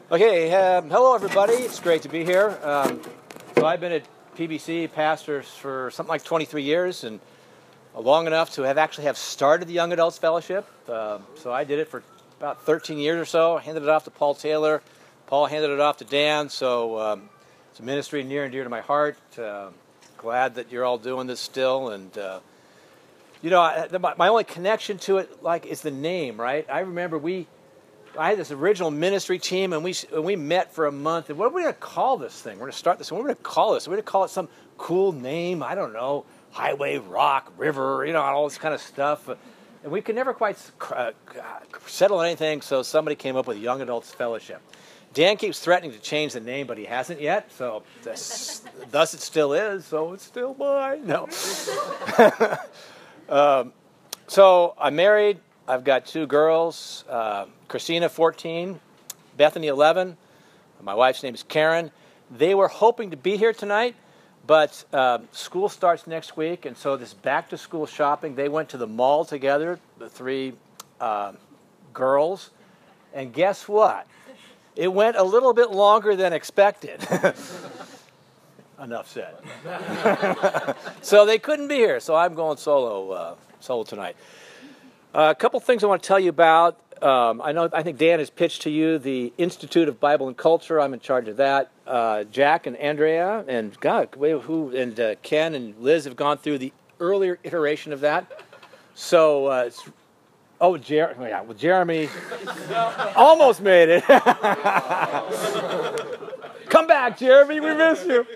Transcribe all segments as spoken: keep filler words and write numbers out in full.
Okay, um, hello everybody. It's great to be here. Um, so I've been at P B C pastors for something like twenty-three years, and long enough to have actually have started the Young Adults Fellowship. Uh, so I did it for about thirteen years or so. I handed it off to Paul Taylor. Paul handed it off to Dan. So um, it's a ministry near and dear to my heart. Uh, glad that you're all doing this still, and uh, you know, I, the, my only connection to it, like, is the name, right? I remember we. I had this original ministry team, and we and we met for a month. And what are we going to call this thing? We're going to start this. What are we going to call this? We're going to call it some cool name. I don't know, highway, rock, river, you know, all this kind of stuff. And we could never quite uh, settle on anything. So somebody came up with Young Adults Fellowship. Dan keeps threatening to change the name, but he hasn't yet. So this, thus it still is. So it's still mine. No. um, so I'm married. I've got two girls, uh, Christina, fourteen, Bethany, eleven. My wife's name is Karen. They were hoping to be here tonight, but uh, school starts next week, and so this back-to-school shopping, they went to the mall together, the three uh, girls, and guess what? It went a little bit longer than expected. Enough said. So they couldn't be here, so I'm going solo, uh, solo tonight. Uh, a couple things I want to tell you about. Um, I know. I think Dan has pitched to you the Institute of Bible and Culture. I'm in charge of that. Uh, Jack and Andrea and God, who and uh, Ken and Liz have gone through the earlier iteration of that. So, uh, it's, oh, Jer- oh, yeah, well, Jeremy almost made it. Come back, Jeremy. We miss you.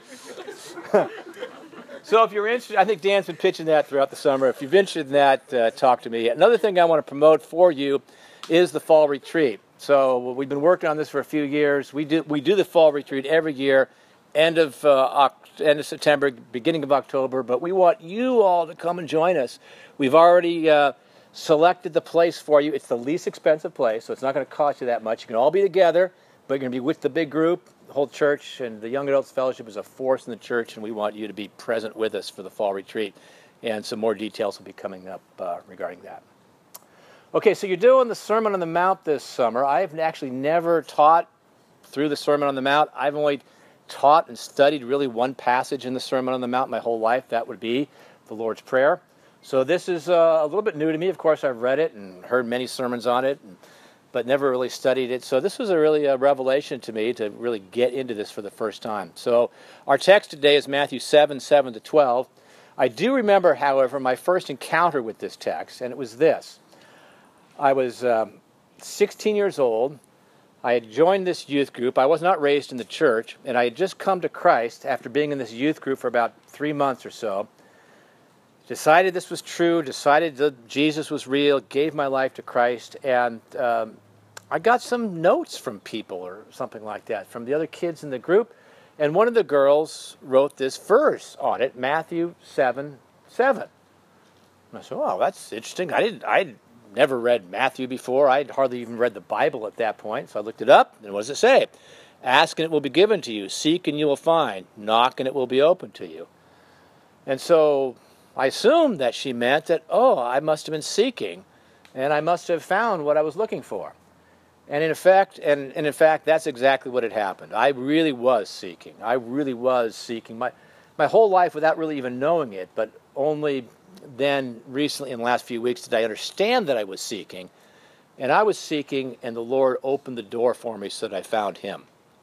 So if you're interested, I think Dan's been pitching that throughout the summer. If you're interested in that, uh, talk to me. Another thing I want to promote for you is the fall retreat. So we've been working on this for a few years. We do we do the fall retreat every year, end of uh, end of September, beginning of October. But we want you all to come and join us. We've already uh, selected the place for you. It's the least expensive place, so it's not going to cost you that much. You can all be together, but you're going to be with the big group. The whole church, and the Young Adults Fellowship is a force in the church, and we want you to be present with us for the fall retreat. And some more details will be coming up uh, regarding that. Okay, so you're doing the Sermon on the Mount this summer. I've actually never taught through the Sermon on the Mount. I've only taught and studied really one passage in the Sermon on the Mount my whole life. That would be the Lord's Prayer. So this is uh, a little bit new to me. Of course, I've read it and heard many sermons on it, and but never really studied it. So this was a really a revelation to me to really get into this for the first time. So our text today is Matthew seven, seven to twelve. I do remember, however, my first encounter with this text, and it was this. I was um, sixteen years old. I had joined this youth group. I was not raised in the church, and I had just come to Christ after being in this youth group for about three months or so. Decided this was true, decided that Jesus was real, gave my life to Christ, and um, I got some notes from people or something like that, from the other kids in the group, and one of the girls wrote this verse on it, Matthew seven, seven. And I said, oh, that's interesting. I didn't, I'd never read Matthew before. I'd hardly even read the Bible at that point, so I looked it up, and what does it say? Ask and it will be given to you, seek and you will find, knock and it will be open to you. And so I assumed that she meant that, oh, I must have been seeking, and I must have found what I was looking for. And in effect, and, and in fact, that's exactly what had happened. I really was seeking. I really was seeking my my whole life without really even knowing it, but only then recently in the last few weeks did I understand that I was seeking. And I was seeking, and the Lord opened the door for me so that I found Him.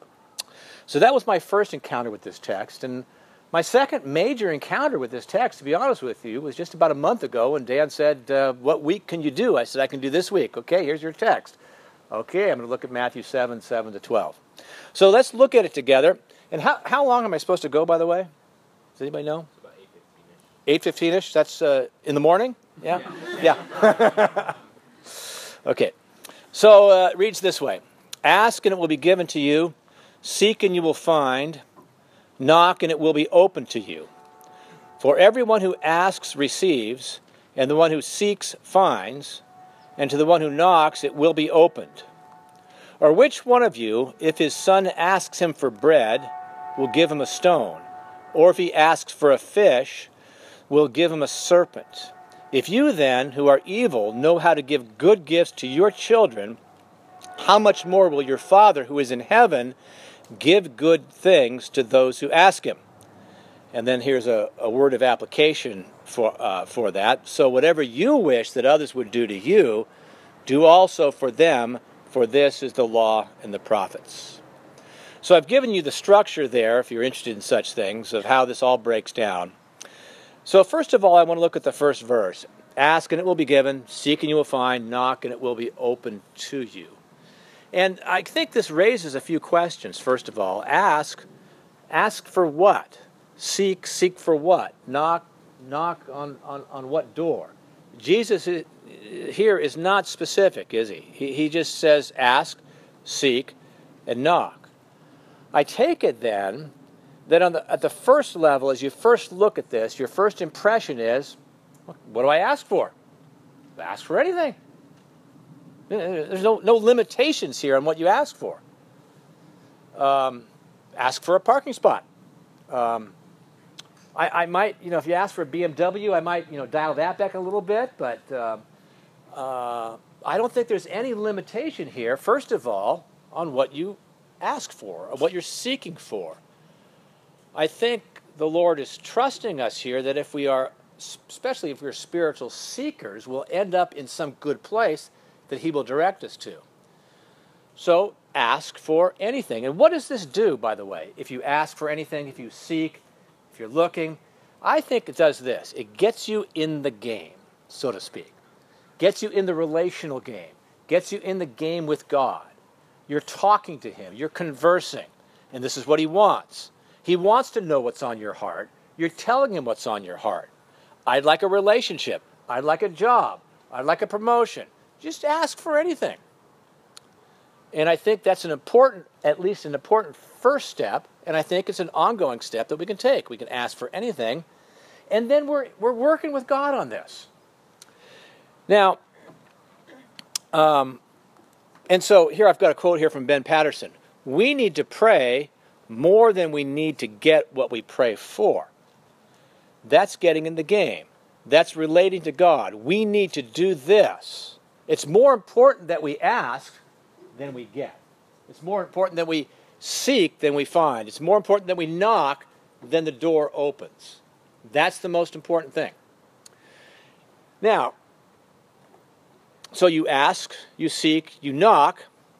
So that was my first encounter with this text, and my second major encounter with this text, to be honest with you, was just about a month ago when Dan said, uh, what week can you do? I said, I can do this week. Okay, here's your text. Okay, I'm going to look at Matthew seven, seven to twelve. So let's look at it together. And how, how long am I supposed to go, by the way? Does anybody know? It's about eight fifteen-ish. eight fifteen-ish? That's uh, in the morning? Yeah? Yeah. yeah. Okay. So uh, it reads this way. Ask and it will be given to you. Seek and you will find. Knock and it will be open to you. For everyone who asks receives, and the one who seeks finds, and to the one who knocks it will be opened. Or which one of you, if his son asks him for bread, will give him a stone? Or if he asks for a fish, will give him a serpent? If you then, who are evil, know how to give good gifts to your children, how much more will your Father who is in heaven give good things to those who ask him? And then here's a, a word of application for, uh, for that. So whatever you wish that others would do to you, do also for them, for this is the law and the prophets. So I've given you the structure there, if you're interested in such things, of how this all breaks down. So first of all, I want to look at the first verse. Ask and it will be given, seek and you will find, knock and it will be opened to you. And I think this raises a few questions. First of all, ask, ask for what? Seek, seek for what? Knock, knock on, on, on what door? Jesus is, here is not specific, is he? he? He just says ask, seek, and knock. I take it then that on the, at the first level, as you first look at this, your first impression is, what do I ask for? Ask for anything. There's no, no limitations here on what you ask for. Um, ask for a parking spot. Um, I, I might, you know, if you ask for a B M W, I might, you know, dial that back a little bit, but uh, uh, I don't think there's any limitation here, first of all, on what you ask for, or what you're seeking for. I think the Lord is trusting us here that if we are, especially if we're spiritual seekers, we'll end up in some good place that he will direct us to. So ask for anything. And what does this do, by the way? If you ask for anything, if you seek, if you're looking, I think it does this. It gets you in the game, so to speak. Gets you in the relational game. Gets you in the game with God. You're talking to him. You're conversing. And this is what he wants. He wants to know what's on your heart. You're telling him what's on your heart. I'd like a relationship. I'd like a job. I'd like a promotion. Just ask for anything. And I think that's an important, at least an important first step, and I think it's an ongoing step that we can take. We can ask for anything, and then we're we're working with God on this. Now, um, and so here I've got a quote here from Ben Patterson. We need to pray more than we need to get what we pray for. That's getting in the game. That's relating to God. We need to do this. It's more important that we ask than we get. It's more important that we seek than we find. It's more important that we knock than the door opens. That's the most important thing. Now, so you ask, you seek, you knock.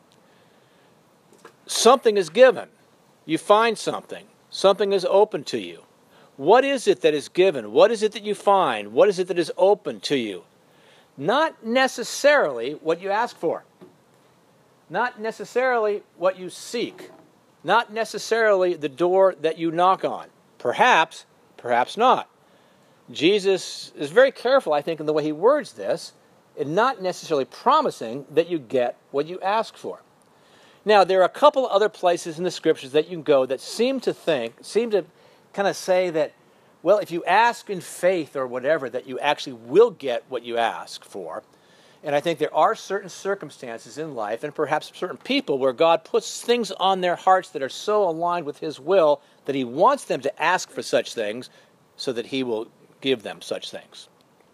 Something is given. You find something. Something is open to you. What is it that is given? What is it that you find? What is it that is open to you? Not necessarily what you ask for. Not necessarily what you seek. Not necessarily the door that you knock on. Perhaps, perhaps not. Jesus is very careful, I think, in the way he words this, and not necessarily promising that you get what you ask for. Now, there are a couple other places in the Scriptures that you can go that seem to think, seem to kind of say that, well, if you ask in faith or whatever, that you actually will get what you ask for. And I think there are certain circumstances in life and perhaps certain people where God puts things on their hearts that are so aligned with his will that he wants them to ask for such things so that he will give them such things.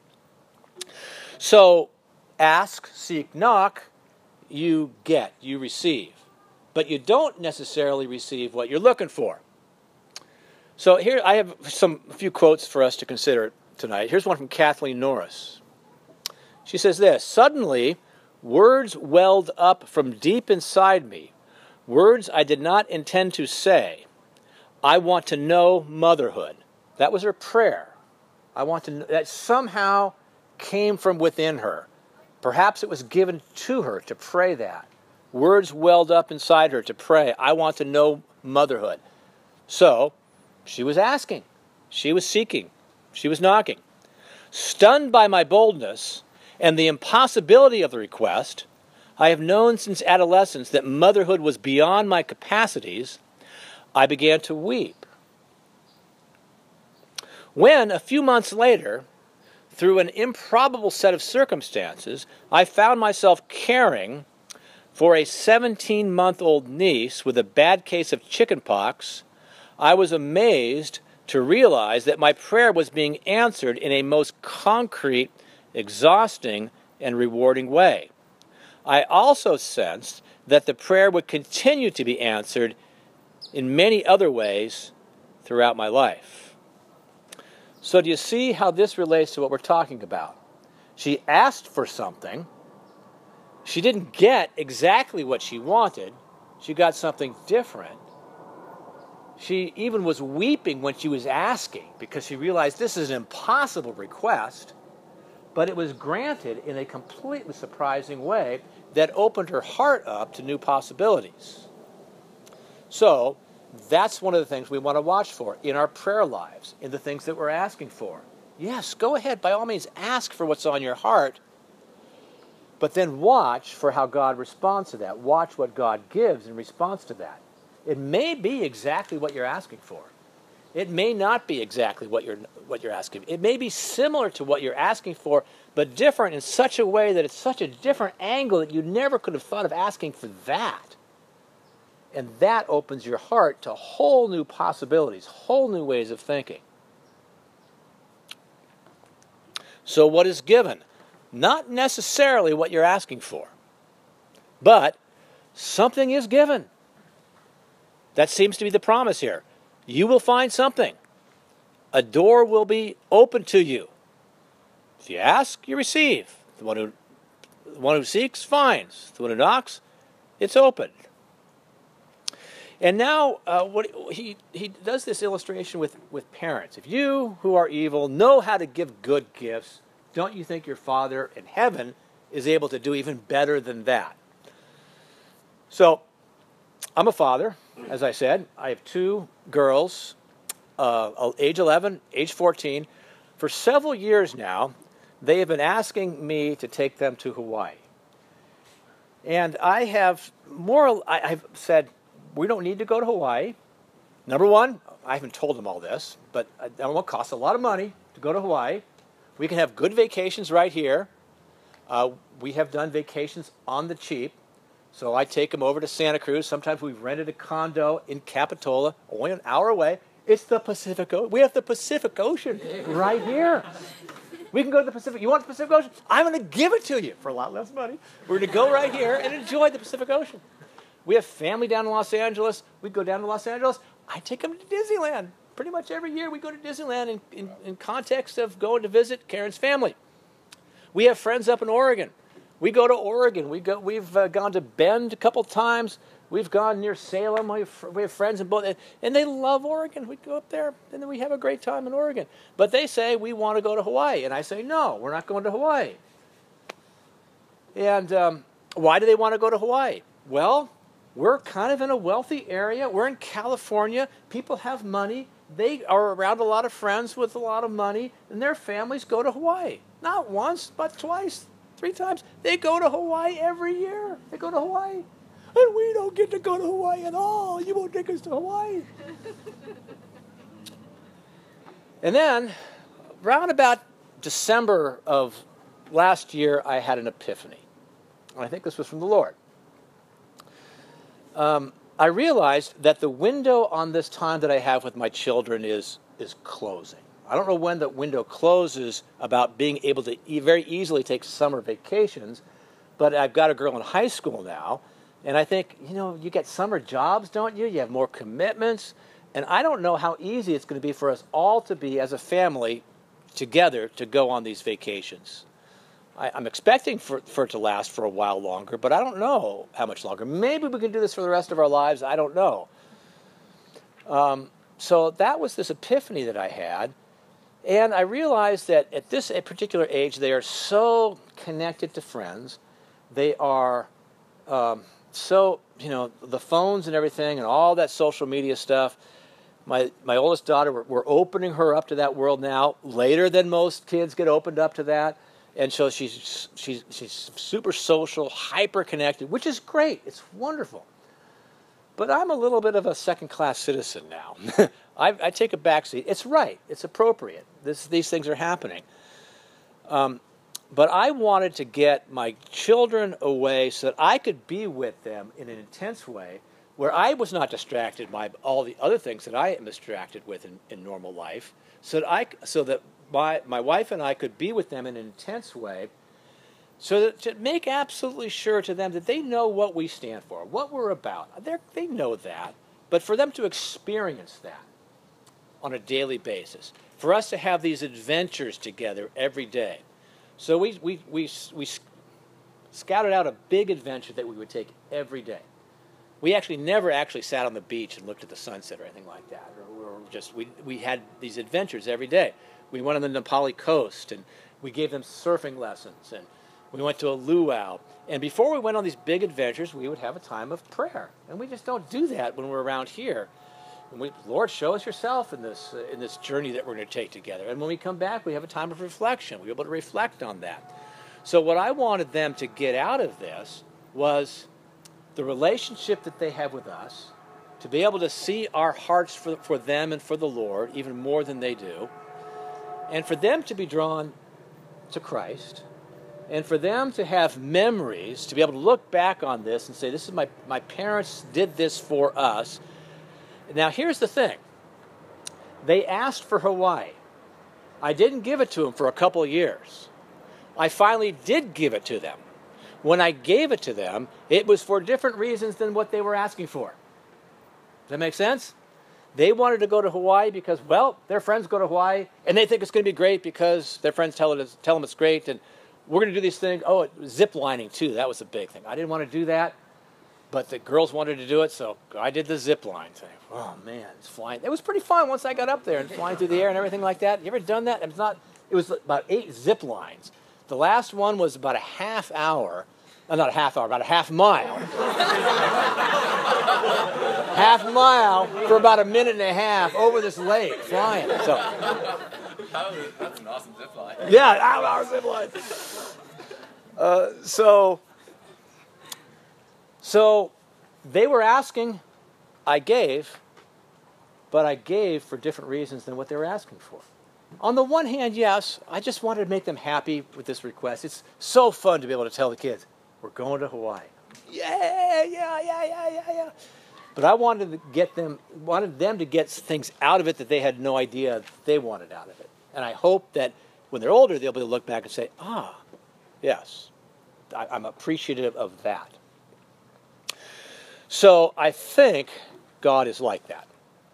So, ask, seek, knock, you get, you receive. But you don't necessarily receive what you're looking for. So here I have some a few quotes for us to consider tonight. Here's one from Kathleen Norris. She says this, "Suddenly, words welled up from deep inside me, words I did not intend to say. I want to know motherhood." That was her prayer. I want to know, that somehow came from within her. Perhaps it was given to her to pray that. Words welled up inside her to pray, I want to know motherhood. So, she was asking. She was seeking. She was knocking. Stunned by my boldness and the impossibility of the request, I have known since adolescence that motherhood was beyond my capacities. I began to weep. When, a few months later, through an improbable set of circumstances, I found myself caring for a seventeen-month-old niece with a bad case of chickenpox, I was amazed to realize that my prayer was being answered in a most concrete, exhausting, and rewarding way. I also sensed that the prayer would continue to be answered in many other ways throughout my life. So do you see how this relates to what we're talking about? She asked for something. She didn't get exactly what she wanted. She got something different. She even was weeping when she was asking because she realized this is an impossible request, but it was granted in a completely surprising way that opened her heart up to new possibilities. So that's one of the things we want to watch for in our prayer lives, in the things that we're asking for. Yes, go ahead, by all means, ask for what's on your heart, but then watch for how God responds to that. Watch what God gives in response to that. It may be exactly what you're asking for. It may not be exactly what you're what you're asking. It may be similar to what you're asking for, but different in such a way that it's such a different angle that you never could have thought of asking for that. And that opens your heart to whole new possibilities, whole new ways of thinking. So what is given? Not necessarily what you're asking for, but something is given. That seems to be the promise here. You will find something. A door will be open to you. If you ask, you receive. The one who, the one who seeks finds. The one who knocks, it's opened. And now uh, what he, he does this illustration with, with parents. If you who are evil know how to give good gifts, don't you think your Father in heaven is able to do even better than that? So, I'm a father, as I said. I have two girls, uh, age eleven, age fourteen. For several years now, they have been asking me to take them to Hawaii. And I have more, I, I've said, we don't need to go to Hawaii. Number one, I haven't told them all this, but it will cost a lot of money to go to Hawaii. We can have good vacations right here. Uh, we have done vacations on the cheap. So I take them over to Santa Cruz. Sometimes we've rented a condo in Capitola, only an hour away. It's the Pacific Ocean. We have the Pacific Ocean right here. We can go to the Pacific. You want the Pacific Ocean? I'm going to give it to you for a lot less money. We're going to go right here and enjoy the Pacific Ocean. We have family down in Los Angeles. We go down to Los Angeles. I take them to Disneyland. Pretty much every year we go to Disneyland in, in, in context of going to visit Karen's family. We have friends up in Oregon. We go to Oregon. We go, we've uh, gone to Bend a couple times. We've gone near Salem. We have, we have friends in both. And, and they love Oregon. We go up there, and then we have a great time in Oregon. But they say, we want to go to Hawaii. And I say, no, we're not going to Hawaii. And um, why do they want to go to Hawaii? Well, we're kind of in a wealthy area. We're in California. People have money. They are around a lot of friends with a lot of money, and their families go to Hawaii. Not once, but twice. Three times. They go to Hawaii every year. They go to Hawaii. And we don't get to go to Hawaii at all. You won't take us to Hawaii. And then, around about December of last year, I had an epiphany. And I think this was from the Lord. Um, I realized that the window on this time that I have with my children is, is closing. I don't know when the window closes about being able to e- very easily take summer vacations, but I've got a girl in high school now, and I think, you know, you get summer jobs, don't you? You have more commitments, and I don't know how easy it's going to be for us all to be, as a family, together to go on these vacations. I, I'm expecting for, for it to last for a while longer, but I don't know how much longer. Maybe we can do this for the rest of our lives. I don't know. Um, so that was this epiphany that I had. And I realized that at this particular age, they are so connected to friends. They are um, so, you know, the phones and everything and all that social media stuff. My my oldest daughter, we're, we're opening her up to that world now, later than most kids get opened up to that. And so she's she's she's super social, hyper connected, which is great. It's wonderful. But I'm a little bit of a second-class citizen now. I, I take a backseat. It's right. It's appropriate. This, these things are happening. Um, but I wanted to get my children away so that I could be with them in an intense way where I was not distracted by all the other things that I am distracted with in, in normal life, so that, I, so that my, my wife and I could be with them in an intense way So that, to make absolutely sure to them that they know what we stand for, what we're about. They're, they know that. But for them to experience that on a daily basis, for us to have these adventures together every day. So we, we, we, we scouted out a big adventure that we would take every day. We actually never actually sat on the beach and looked at the sunset or anything like that. Or, or just we, we had these adventures every day. We went on the Nepali coast, and we gave them surfing lessons, and we went to a luau. And before we went on these big adventures, we would have a time of prayer. And we just don't do that when we're around here. And we, Lord, show us yourself in this uh, in this journey that we're going to take together. And when we come back, we have a time of reflection. We're able to reflect on that. So what I wanted them to get out of this was the relationship that they have with us, to be able to see our hearts for, for them and for the Lord, even more than they do, and for them to be drawn to Christ, and for them to have memories, to be able to look back on this and say, this is my, my parents did this for us. Now, here's the thing. They asked for Hawaii. I didn't give it to them for a couple of years. I finally did give it to them. When I gave it to them, it was for different reasons than what they were asking for. Does that make sense? They wanted to go to Hawaii because, well, their friends go to Hawaii, and they think it's going to be great because their friends tell, it, tell them it's great, and we're going to do these things. Oh, zip lining, too. That was a big thing. I didn't want to do that, but the girls wanted to do it, so I did the zip line thing. Oh, man, it's flying. It was pretty fun once I got up there and flying through the air and everything like that. You ever done that? It's not. It was about eight zip lines. The last one was about a half hour. Uh, not a half hour, about a half mile. half mile for about a minute and a half over this lake flying. So, that's an awesome zip line. Yeah, half hour zip line. Uh, so, so they were asking, I gave, but I gave for different reasons than what they were asking for. On the one hand, yes, I just wanted to make them happy with this request. It's so fun to be able to tell the kids, we're going to Hawaii. Yeah, yeah, yeah, yeah, yeah, yeah. But I wanted to get them, wanted them to get things out of it that they had no idea they wanted out of it. And I hope that when they're older, they'll be able to look back and say, ah, yes, I, I'm appreciative of that. So I think God is like that.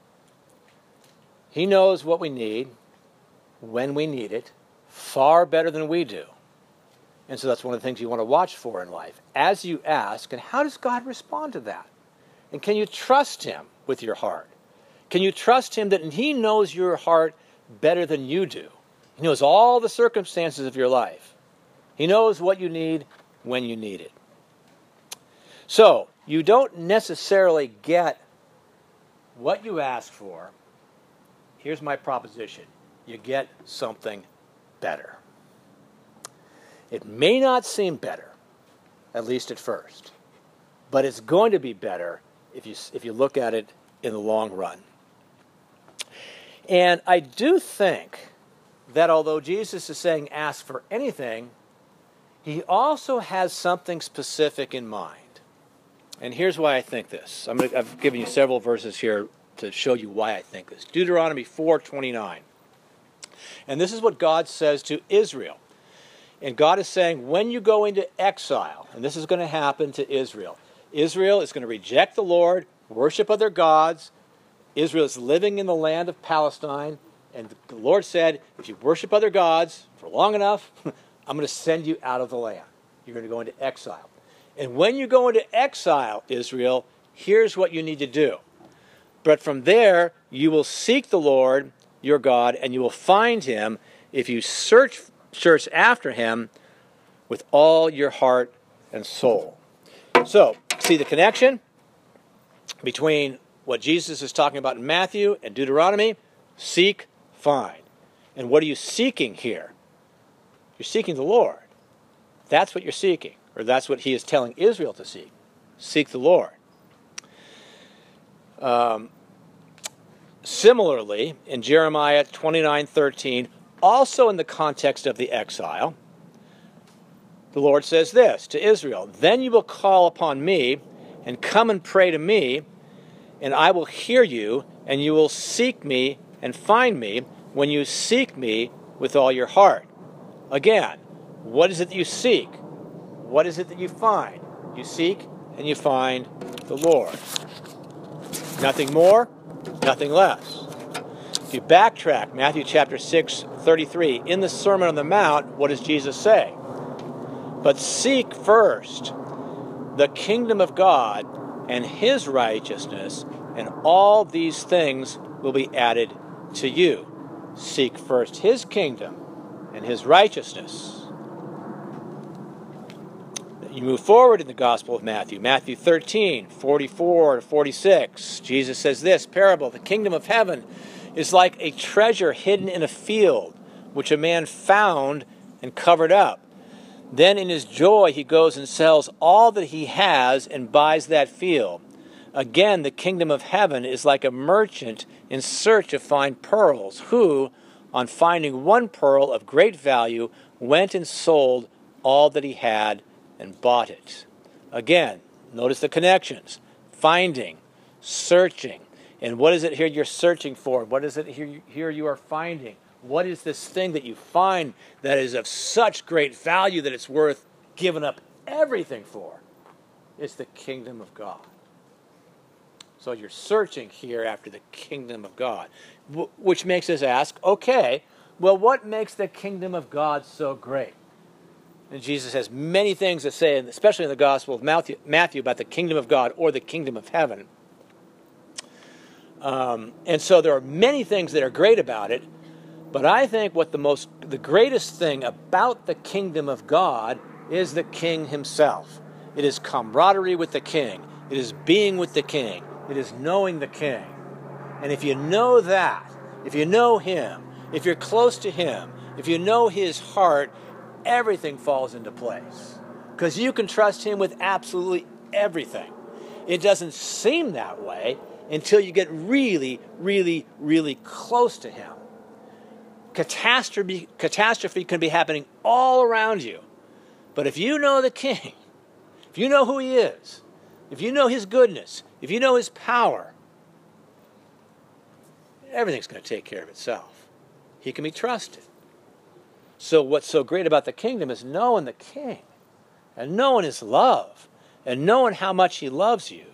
He knows what we need, when we need it, far better than we do. And so that's one of the things you want to watch for in life. As you ask, and how does God respond to that? And can you trust him with your heart? Can you trust him that he knows your heart better than you do? He knows all the circumstances of your life. He knows what you need when you need it. So, you don't necessarily get what you ask for. Here's my proposition. You get something better. It may not seem better, at least at first, but it's going to be better if you if you look at it in the long run. And I do think that although Jesus is saying ask for anything, he also has something specific in mind. And here's why I think this. I'm gonna, I've given you several verses here to show you why I think this. Deuteronomy four twenty-nine. And this is what God says to Israel. And God is saying, when you go into exile, and this is going to happen to Israel, Israel is going to reject the Lord, worship other gods. Israel is living in the land of Palestine, and the Lord said, if you worship other gods for long enough, I'm going to send you out of the land. You're going to go into exile. And when you go into exile, Israel, here's what you need to do. But from there, you will seek the Lord, your God, and you will find him if you search search after him with all your heart and soul. So, see the connection between what Jesus is talking about in Matthew and Deuteronomy? Seek, find. And what are you seeking here? You're seeking the Lord. That's what you're seeking, or that's what he is telling Israel to seek. Seek the Lord. Um, similarly, in Jeremiah twenty-nine thirteen, also in the context of the exile, the Lord says this to Israel, then you will call upon me and come and pray to me, and I will hear you, and you will seek me and find me when you seek me with all your heart. Again, what is it that you seek? what is it that you find? You seek and you find the Lord. Nothing more, nothing less. If you backtrack, Matthew chapter six, thirty-three, in the Sermon on the Mount, what does Jesus say? But seek first the kingdom of God and his righteousness, and all these things will be added to you. Seek first his kingdom and his righteousness. You move forward in the Gospel of Matthew. Matthew thirteen, forty-four to forty-six. Jesus says this parable: the kingdom of heaven is like a treasure hidden in a field, which a man found and covered up. Then in his joy he goes and sells all that he has and buys that field. Again, the kingdom of heaven is like a merchant in search of fine pearls, who, on finding one pearl of great value, went and sold all that he had and bought it. Again, notice the connections. Finding, searching. And what is it here you're searching for? What is it here, here you are finding? What is this thing that you find that is of such great value that it's worth giving up everything for? It's the kingdom of God. So you're searching here after the kingdom of God, which makes us ask, okay, well, what makes the kingdom of God so great? And Jesus has many things to say, especially in the Gospel of Matthew, Matthew about the kingdom of God or the kingdom of heaven. Um, and so there are many things that are great about it, but I think what the most, the greatest thing about the kingdom of God is the King himself. It is camaraderie with the King. It is being with the King. It is knowing the King. And if you know that, if you know him, if you're close to him, if you know his heart, everything falls into place. Because you can trust him with absolutely everything. It doesn't seem that way until you get really, really, really close to him. Catastrophe, catastrophe can be happening all around you. But if you know the King, if you know who he is, if you know his goodness, if you know his power, everything's going to take care of itself. He can be trusted. So what's so great about the kingdom is knowing the King and knowing his love and knowing how much he loves you.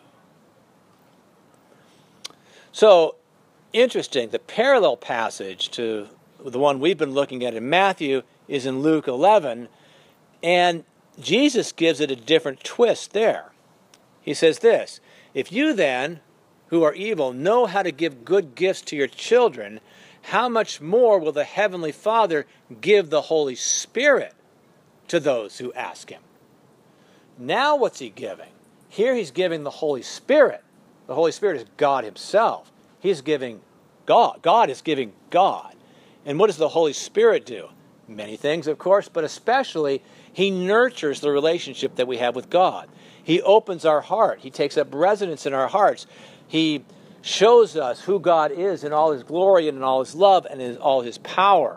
So, interesting, the parallel passage to the one we've been looking at in Matthew is in Luke eleven, and Jesus gives it a different twist there. He says this, if you then, who are evil, know how to give good gifts to your children, how much more will the Heavenly Father give the Holy Spirit to those who ask him? Now what's he giving? Here he's giving the Holy Spirit. The Holy Spirit is God himself. He's giving God. God is giving God. And what does the Holy Spirit do? Many things, of course, but especially he nurtures the relationship that we have with God. He opens our heart. He takes up residence in our hearts. He shows us who God is in all his glory and in all his love and in all his power.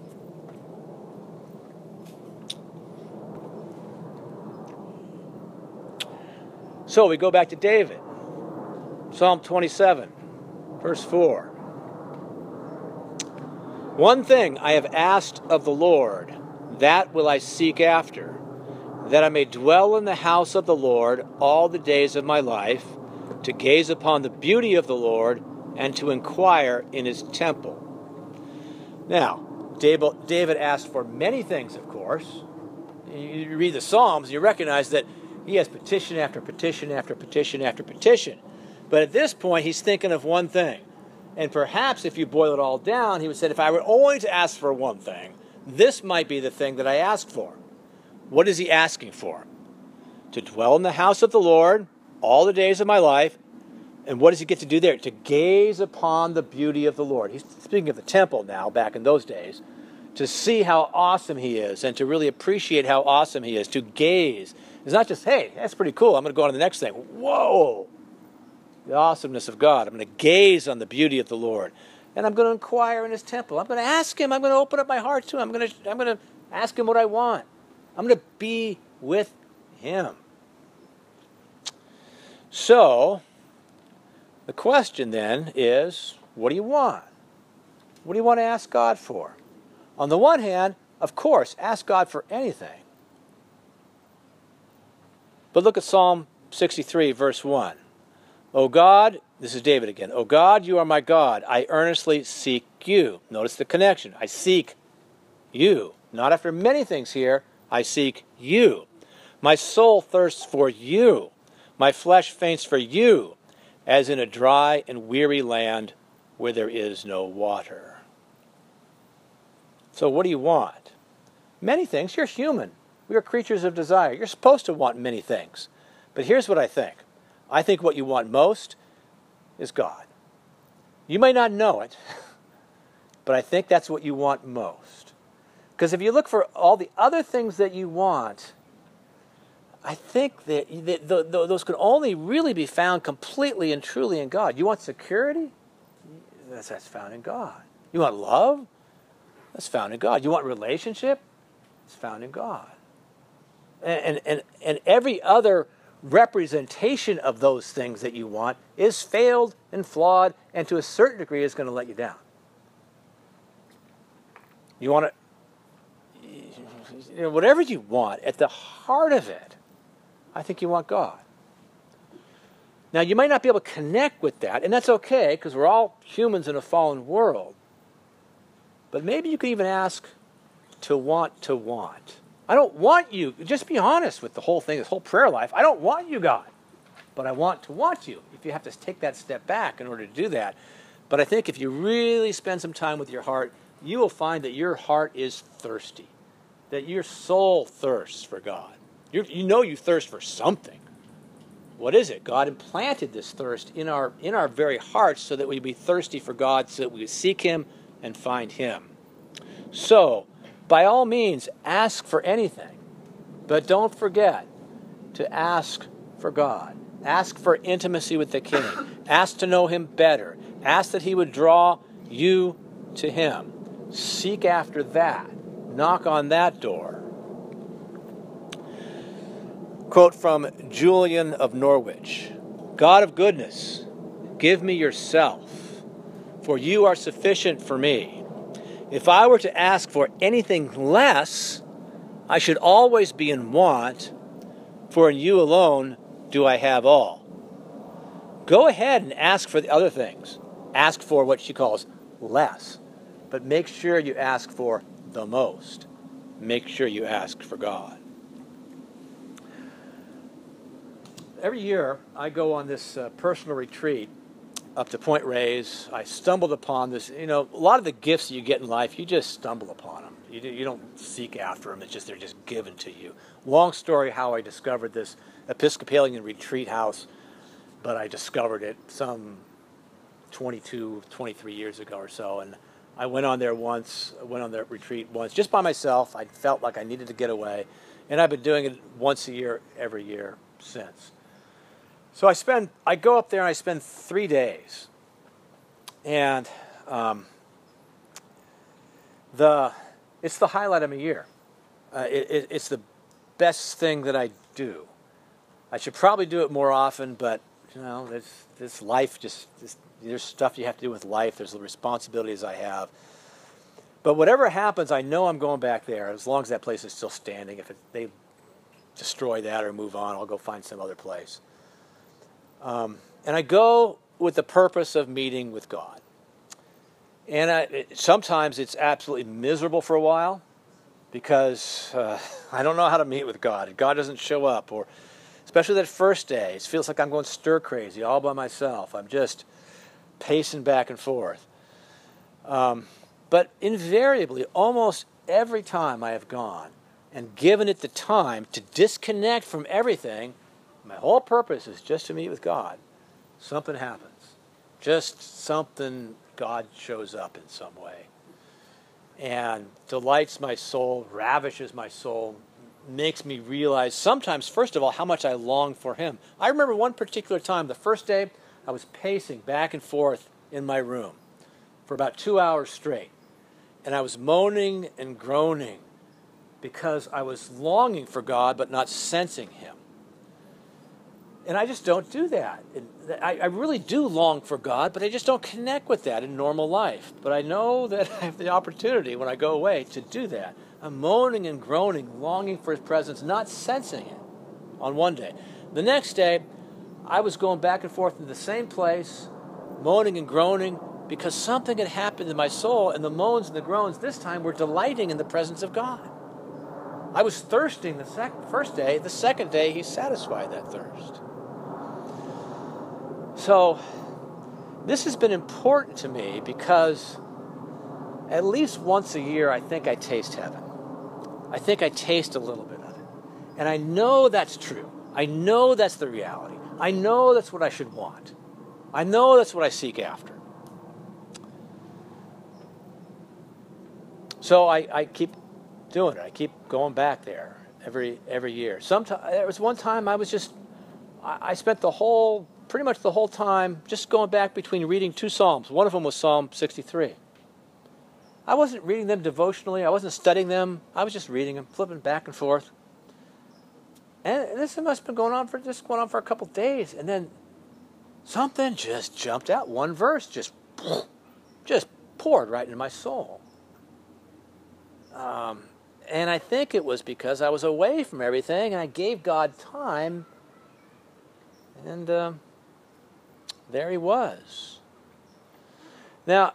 So we go back to David. Psalm twenty-seven, verse four. One thing I have asked of the Lord, that will I seek after, that I may dwell in the house of the Lord all the days of my life, to gaze upon the beauty of the Lord and to inquire in his temple. Now, David asked for many things, of course. You read the Psalms, you recognize that he has petition after petition after petition after petition. But at this point, he's thinking of one thing. And perhaps if you boil it all down, he would say, if I were only to ask for one thing, this might be the thing that I asked for. What is he asking for? To dwell in the house of the Lord all the days of my life. And what does he get to do there? To gaze upon the beauty of the Lord. He's speaking of the temple now, back in those days. To see how awesome he is and to really appreciate how awesome he is. To gaze. It's not just, hey, that's pretty cool. I'm going to go on to the next thing. Whoa! The awesomeness of God. I'm going to gaze on the beauty of the Lord. And I'm going to inquire in his temple. I'm going to ask him. I'm going to open up my heart to him. I'm going to, I'm going to ask him what I want. I'm going to be with him. So, the question then is, what do you want? What do you want to ask God for? On the one hand, of course, ask God for anything. But look at Psalm sixty-three, verse one. O God, this is David again. O God, you are my God. I earnestly seek you. Notice the connection. I seek you. Not after many things here. I seek you. My soul thirsts for you. My flesh faints for you, as in a dry and weary land where there is no water. So what do you want? Many things. You're human. We are creatures of desire. You're supposed to want many things. But here's what I think. I think what you want most is God. You may not know it, but I think that's what you want most. Because if you look for all the other things that you want, I think that those can only really be found completely and truly in God. You want security? That's, that's found in God. You want love? That's found in God. You want relationship? It's found in God. And, and, and every other representation of those things that you want is failed and flawed, and to a certain degree is going to let you down. You want to, you know, whatever you want, at the heart of it, I think you want God. Now, you might not be able to connect with that, and that's okay, because we're all humans in a fallen world. But maybe you could even ask to want to want. I don't want you. Just be honest with the whole thing, this whole prayer life. I don't want you, God, but I want to want you. If you have to take that step back in order to do that. But I think if you really spend some time with your heart, you will find that your heart is thirsty, that your soul thirsts for God. You're, you know you thirst for something. What is it? God implanted this thirst in our in our very hearts so that we be thirsty for God, so that we seek Him and find Him. So, by all means, ask for anything. But don't forget to ask for God. Ask for intimacy with the King. Ask to know Him better. Ask that He would draw you to Him. Seek after that. Knock on that door. Quote from Julian of Norwich. God of goodness, give me yourself, for you are sufficient for me. If I were to ask for anything less, I should always be in want, for in you alone do I have all. Go ahead and ask for the other things. Ask for what she calls less. But make sure you ask for the most. Make sure you ask for God. Every year, I go on this uh, personal retreat up to Point Reyes. I stumbled upon this. You know, a lot of the gifts that you get in life, you just stumble upon them. You, you don't seek after them. It's just they're just given to you. Long story how I discovered this Episcopalian retreat house, but I discovered it some twenty-two, twenty-three years ago or so. And I went on there once, went on that retreat once, just by myself. I felt like I needed to get away. And I've been doing it once a year, every year since. So I spend, I go up there and I spend three days, and um, the it's the highlight of my year. Uh, it, it, it's the best thing that I do. I should probably do it more often, but you know, this this life just this, there's stuff you have to do with life. There's the responsibilities I have. But whatever happens, I know I'm going back there as long as that place is still standing. If it, they destroy that or move on, I'll go find some other place. Um, and I go with the purpose of meeting with God. And I, it, sometimes it's absolutely miserable for a while because uh, I don't know how to meet with God. God doesn't show up. Or especially that first day, it feels like I'm going stir crazy all by myself. I'm just pacing back and forth. Um, but invariably, almost every time I have gone and given it the time to disconnect from everything, my whole purpose is just to meet with God. Something happens. Just something, God shows up in some way. And delights my soul, ravishes my soul, makes me realize sometimes, first of all, how much I long for Him. I remember one particular time, the first day, I was pacing back and forth in my room for about two hours straight. And I was moaning and groaning because I was longing for God but not sensing Him. And I just don't do that. I, I really do long for God, but I just don't connect with that in normal life. But I know that I have the opportunity when I go away to do that. I'm moaning and groaning, longing for His presence, not sensing it on one day. The next day, I was going back and forth in the same place, moaning and groaning, because something had happened in my soul, and the moans and the groans this time were delighting in the presence of God. I was thirsting the sec- first day. The second day, he satisfied that thirst. So, this has been important to me because at least once a year, I think I taste heaven. I think I taste a little bit of it. And I know that's true. I know that's the reality. I know that's what I should want. I know that's what I seek after. So I, I keep doing it. I keep going back there every every year. Sometime, there was one time I was just, I, I spent the whole, pretty much the whole time just going back between reading two Psalms. One of them was Psalm sixty-three. I wasn't reading them devotionally. I wasn't studying them. I was just reading them, flipping back and forth. And this must have been going on for just going on for a couple of days, and then something just jumped out. One verse just, just poured right into my soul. Um, and I think it was because I was away from everything, and I gave God time, and um, there He was. Now,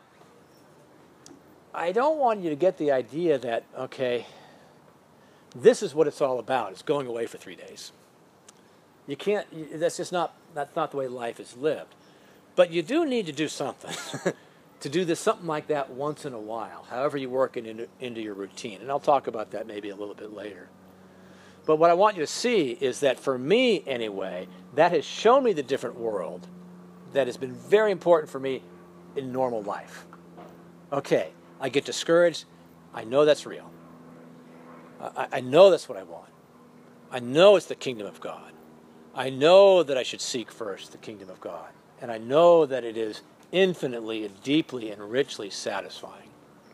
I don't want you to get the idea that, okay, this is what it's all about. It's going away for three days. You can't, that's just not, that's not the way life is lived. But you do need to do something. To do this, something like that once in a while, however you work it into, into your routine. And I'll talk about that maybe a little bit later. But what I want you to see is that for me, anyway, that has shown me the different world that has been very important for me in normal life. Okay, I get discouraged. I know that's real. I, I know that's what I want. I know it's the kingdom of God. I know that I should seek first the kingdom of God. And I know that it is infinitely and deeply and richly satisfying.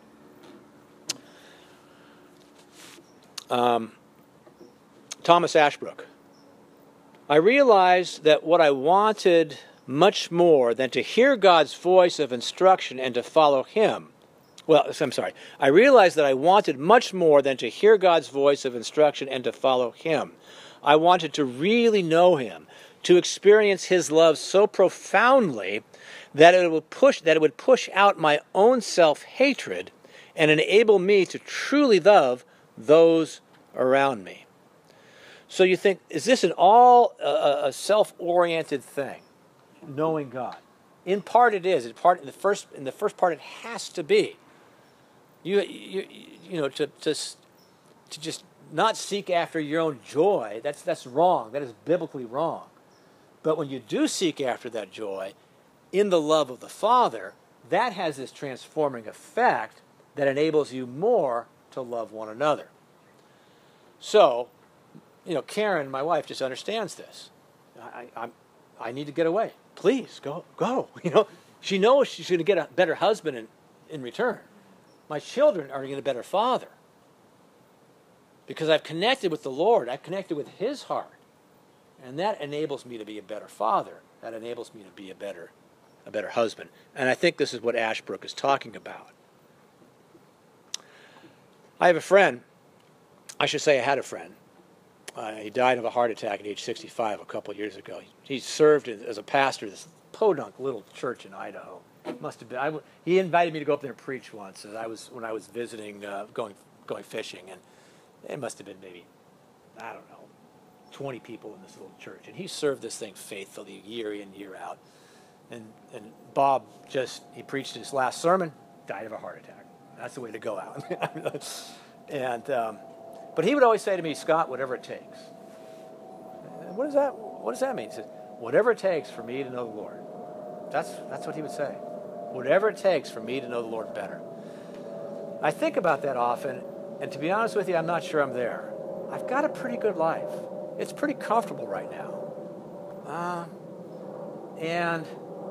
Um, Thomas Ashbrook. I realized that what I wanted much more than to hear God's voice of instruction and to follow Him. Well, I'm sorry. I realized that I wanted much more than to hear God's voice of instruction and to follow Him. I wanted to really know Him, to experience His love so profoundly that it would push that it would push out my own self-hatred and enable me to truly love those around me. So you think, is this an all uh, a self-oriented thing, knowing God? In part, it is. In part, in the first in the first part, it has to be. You you you know to to to just not seek after your own joy. That's that's wrong. That is biblically wrong. But when you do seek after that joy, in the love of the Father, that has this transforming effect that enables you more to love one another. So, you know, Karen, my wife, just understands this. I, I, I need to get away. Please, go, go. You know, she knows she's going to get a better husband in, in return. My children are going to get a better father. Because I've connected with the Lord. I've connected with His heart. And that enables me to be a better father. That enables me to be a better a better husband. And I think this is what Ashbrook is talking about. I have a friend, I should say I had a friend. Uh, he died of a heart attack at age sixty-five a couple of years ago. He, he served as a pastor at this podunk little church in Idaho. Must have been. I, he invited me to go up there and preach once. And I was when I was visiting, uh, going going fishing, and it must have been maybe, I don't know, twenty people in this little church. And he served this thing faithfully, year in, year out. And and Bob just, he preached his last sermon, died of a heart attack. That's the way to go out. and um, but he would always say to me, Scott, whatever it takes. And what does that what does that mean? He said, whatever it takes for me to know the Lord. That's that's what he would say. Whatever it takes for me to know the Lord better. I think about that often, and to be honest with you, I'm not sure I'm there. I've got a pretty good life. It's pretty comfortable right now. Uh, and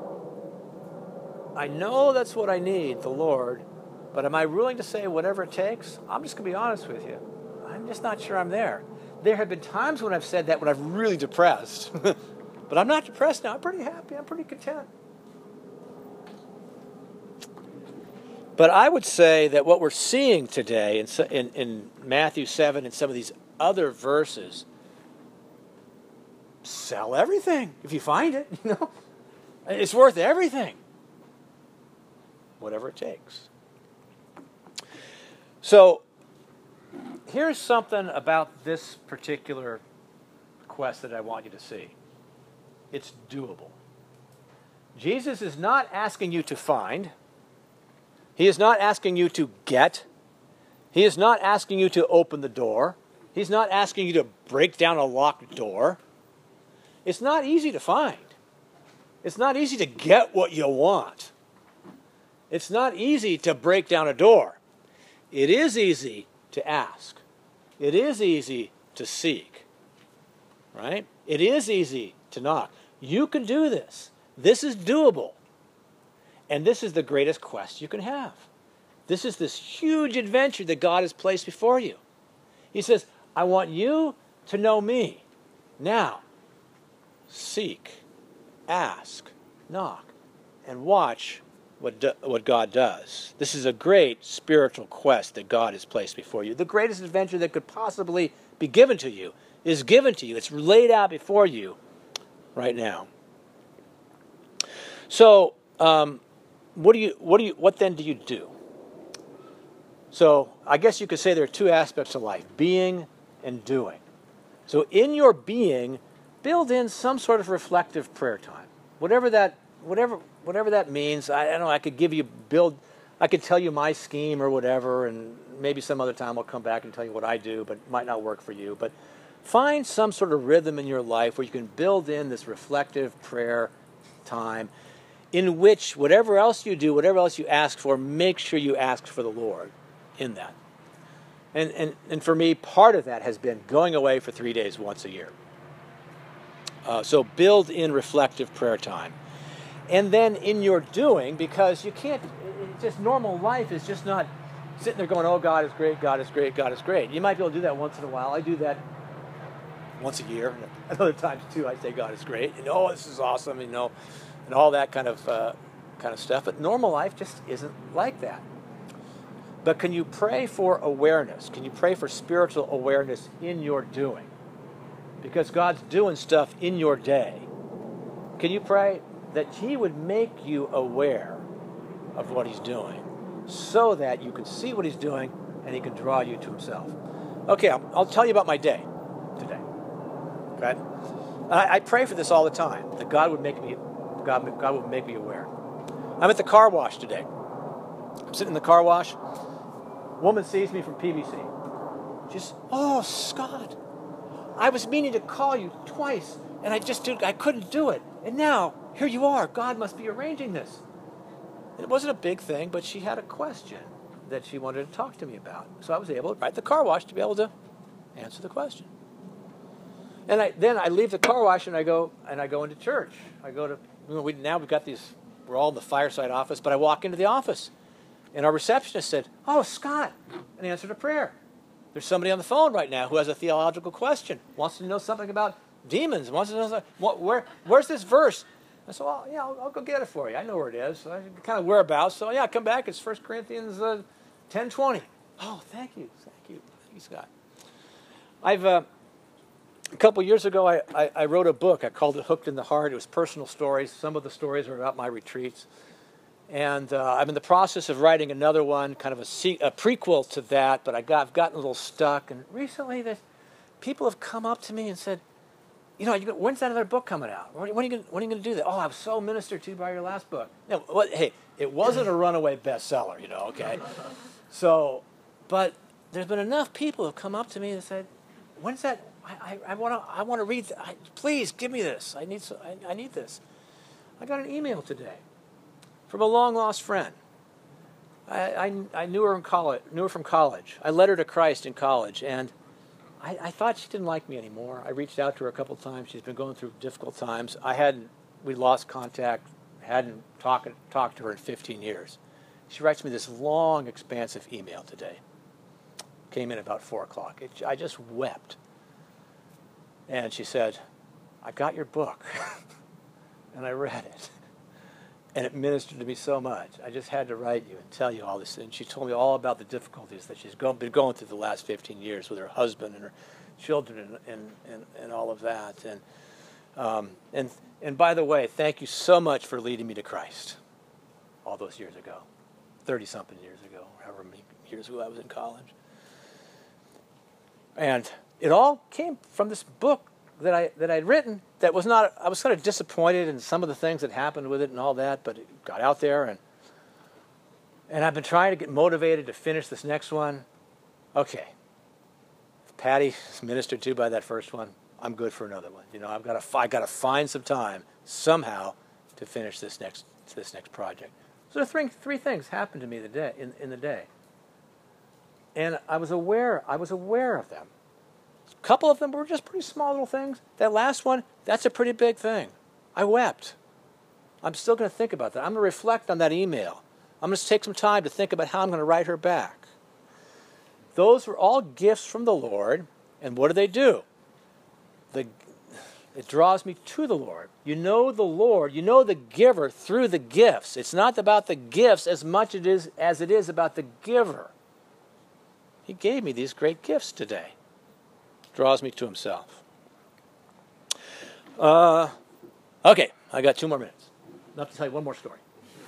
I know that's what I need, the Lord, but am I willing to say whatever it takes? I'm just going to be honest with you. I'm just not sure I'm there. There have been times when I've said that when I'm really depressed. But I'm not depressed now. I'm pretty happy. I'm pretty content. But I would say that what we're seeing today in, in, in Matthew seven and some of these other verses sell everything if you find it, you know. It's worth everything. Whatever it takes. So, here's something about this particular quest that I want you to see. It's doable. Jesus is not asking you to find. He is not asking you to get. He is not asking you to open the door. He's not asking you to break down a locked door. It's not easy to find. It's not easy to get what you want. It's not easy to break down a door. It is easy to ask. It is easy to seek. Right? It is easy to knock. You can do this. This is doable. And this is the greatest quest you can have. This is this huge adventure that God has placed before you. He says, I want you to know me. Now, seek, ask, knock, and watch what, do, what God does. This is a great spiritual quest that God has placed before you. The greatest adventure that could possibly be given to you is given to you. It's laid out before you right now. So, um, what do you, what do you, what then do you do? So, I guess you could say there are two aspects of life: being and doing. So, in your being, build in some sort of reflective prayer time, whatever that, whatever, whatever that means. I, I don't know. I could give you build, I could tell you my scheme or whatever, and maybe some other time I'll come back and tell you what I do, but it might not work for you. But find some sort of rhythm in your life where you can build in this reflective prayer time, in which whatever else you do, whatever else you ask for, make sure you ask for the Lord in that. And, and, and for me, part of that has been going away for three days once a year. Uh, so build in reflective prayer time. And then in your doing, because you can't, it, just normal life is just not sitting there going, oh, God is great, God is great, God is great. You might be able to do that once in a while. I do that once a year. And other times, too, I say God is great. And, oh, this is awesome, you know, and all that kind of uh, kind of stuff. But normal life just isn't like that. But can you pray for awareness? Can you pray for spiritual awareness in your doing? Because God's doing stuff in your day. Can you pray that He would make you aware of what He's doing so that you can see what He's doing and He can draw you to Himself? Okay, I'll, I'll tell you about my day today. Okay? I, I pray for this all the time, that God would make me, God, God would make me aware. I'm at the car wash today. I'm sitting in the car wash. Woman sees me from P V C. She's, oh, Scott, I was meaning to call you twice, and I just did, I couldn't do it. And now, here you are. God must be arranging this. And it wasn't a big thing, but she had a question that she wanted to talk to me about. So I was able, right at the car wash, to be able to answer the question. And I, then I leave the car wash and I go and I go into church. I go to, you know, we, now we've got these, we're all in the fireside office, but I walk into the office. And our receptionist said, oh, Scott, an answer to prayer. There's somebody on the phone right now who has a theological question, wants to know something about demons, wants to know something, what, where, where's this verse? I said, well, yeah, I'll, I'll go get it for you. I know where it is. So I kind of whereabouts. So, yeah, come back. It's First Corinthians uh, ten twenty. Oh, thank you. Thank you. Thank you, Scott. I've, uh, a couple years ago, I, I, I wrote a book. I called it Hooked in the Heart. It was personal stories. Some of the stories are about my retreats. And uh, I'm in the process of writing another one, kind of a, se- a prequel to that, but I got, I've gotten a little stuck. And recently, this, people have come up to me and said, you know, you, when's that other book coming out? When, when are you going when are you going to do that? Oh, I was so ministered to by your last book. No, what, hey, it wasn't a runaway bestseller, you know, okay? So, but there's been enough people who have come up to me and said, when's that? I, I, I want to I want to read, th- I, please give me this. I need, so, I, I need this. I got an email today from a long-lost friend. I, I, I knew her in college, knew her from college. I led her to Christ in college, and I, I thought she didn't like me anymore. I reached out to her a couple of times. She's been going through difficult times. I hadn't, we lost contact, hadn't talked talked to her in fifteen years. She writes me this long, expansive email today. Came in about four o'clock. It, I just wept. And she said, I got your book, and I read it. And it ministered to me so much. I just had to write you and tell you all this. And she told me all about the difficulties that she's go, been going through the last fifteen years with her husband and her children and, and, and, and all of that. And Um, and, and by the way, thank you so much for leading me to Christ all those years ago, thirty-something years ago, however many years ago I was in college. And it all came from this book that I that I'd written. That was not. I was kind of disappointed in some of the things that happened with it and all that, but it got out there, and and I've been trying to get motivated to finish this next one. Okay, if Patty is ministered to by that first one, I'm good for another one. You know, I've got to I got to find some time somehow to finish this next this next project. So the three three things happened to me the day in in the day, and I was aware I was aware of them. A couple of them were just pretty small little things. That last one, that's a pretty big thing. I wept. I'm still going to think about that. I'm going to reflect on that email. I'm going to take some time to think about how I'm going to write her back. Those were all gifts from the Lord, and what do they do? The, it draws me to the Lord. You know the Lord, you know the giver through the gifts. It's not about the gifts as much it is, as it is about the giver. He gave me these great gifts today. Draws me to himself. Uh, okay, I got two more minutes. Enough to tell you one more story.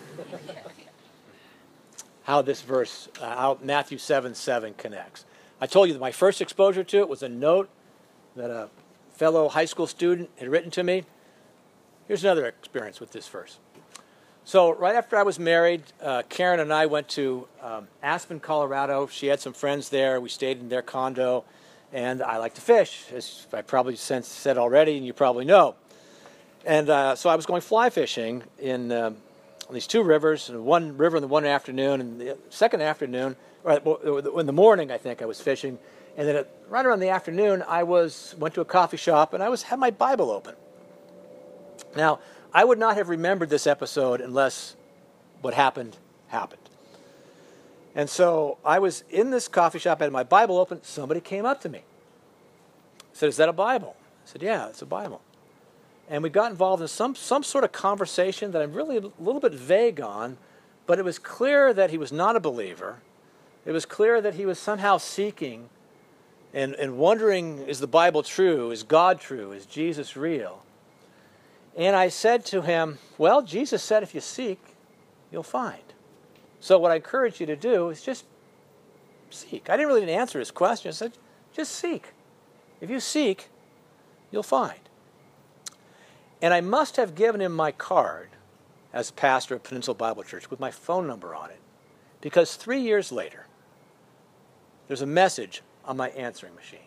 How this verse, uh, how Matthew seven seven connects. I told you that my first exposure to it was a note that a fellow high school student had written to me. Here's another experience with this verse. So right after I was married, uh, Karen and I went to um, Aspen, Colorado. She had some friends there. We stayed in their condo. And I like to fish, as I probably since said already, and you probably know. And uh, so I was going fly fishing in um, these two rivers, and one river in the one afternoon, and the second afternoon, or in the morning, I think I was fishing, and then at, right around the afternoon, I was went to a coffee shop, and I was had my Bible open. Now, I would not have remembered this episode unless what happened happened. And so I was in this coffee shop, I had my Bible open. Somebody came up to me. Said, "Is that a Bible?" I said, "Yeah, it's a Bible." And we got involved in some, some sort of conversation that I'm really a little bit vague on, but it was clear that he was not a believer. It was clear that he was somehow seeking and, and wondering, is the Bible true? Is God true? Is Jesus real? And I said to him, well, Jesus said if you seek, you'll find. So what I encourage you to do is just seek. I didn't really answer his question. I said, just seek. If you seek, you'll find. And I must have given him my card as pastor of Peninsula Bible Church with my phone number on it, because three years later, there's a message on my answering machine.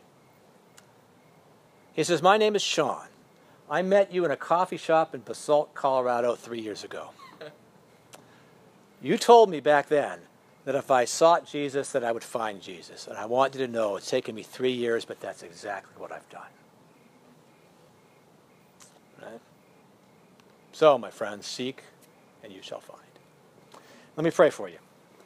He says, "My name is Sean. I met you in a coffee shop in Basalt, Colorado three years ago. You told me back then that if I sought Jesus, that I would find Jesus. And I want you to know it's taken me three years, but that's exactly what I've done." Right? So, my friends, seek and you shall find. Let me pray for you.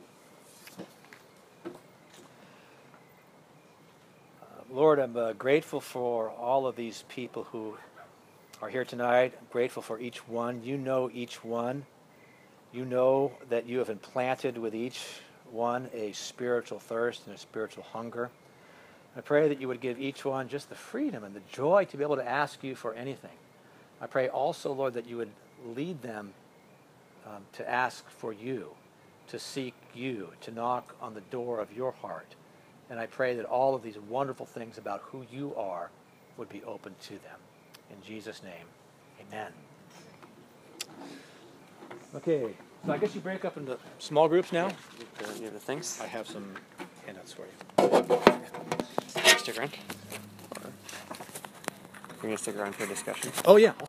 Uh, Lord, I'm uh, grateful for all of these people who are here tonight. I'm grateful for each one. You know each one. You know that you have implanted with each one a spiritual thirst and a spiritual hunger. I pray that you would give each one just the freedom and the joy to be able to ask you for anything. I pray also, Lord, that you would lead them um, to ask for you, to seek you, to knock on the door of your heart. And I pray that all of these wonderful things about who you are would be open to them. In Jesus' name, amen. Okay, so I guess you break up into small groups now? You have the things? I have some handouts for you. Stick around. Or you're going to stick around for a discussion? Oh, yeah.